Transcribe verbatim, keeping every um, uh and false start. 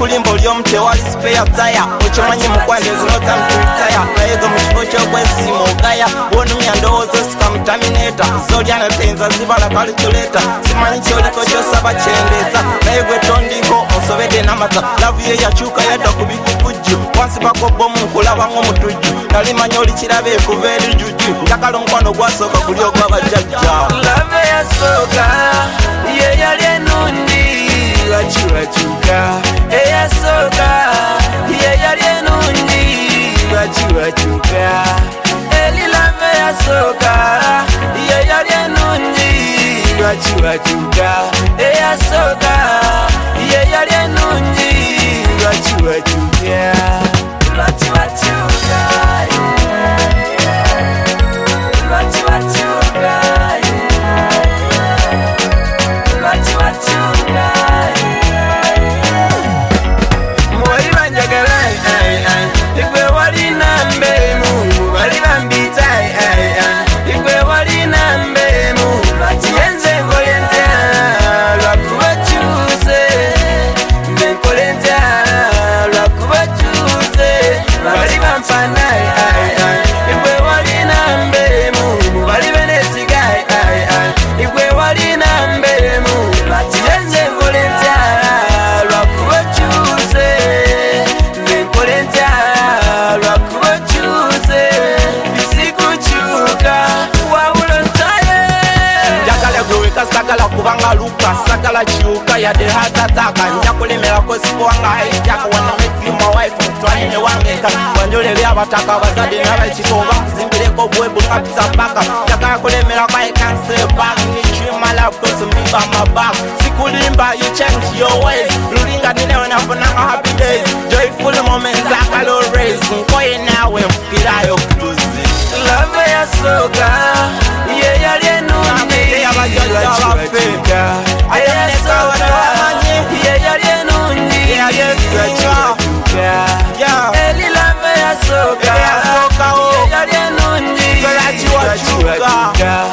kulimbo lyomte wali spare tire ochomanyi mukwande zinota mtitaya naego mchifo chokwesi mogaya wonu myandozo sikamtamineta zoliana tenza zibala calculator simanyi choliko chosaba chendeza naego tondiko osobede namata love ye yachuka yada kubikukuju wansi bakobo munkulaba ngomutuju nalimanya oli kirabe kuveri juju takalo nkwano gwasoka kulyo gwabajajja love yasoka ye yali enundi wachiwachuka eyasoka ye yali enundi wachiwachuka eli love yasoka ye yali enundi wachiwachuka eyasoka ye yali enundi wachiwachuka wachiwachuka sakala kubanga luka sakala chiuka ya de hatataka njakulemera ko sikuwanga haijaka wana make you my wife mtwanine wangeka wanjole bya bataka bazade nabachikoba kuzimbireko bwebu kapisa paka taka kulemera kwa I can't say back ni chima love cause me by my back sikulimba you change your ways lulinga nine wanafunanga happy days joyful moments akalo race nkoye nawe mfira yo kutuzi love ya soka ye yali enundi wachiwachuka eyasoka ye yali enundi wachiwachuka eli love ya soka ye yali enundi wachiwachuka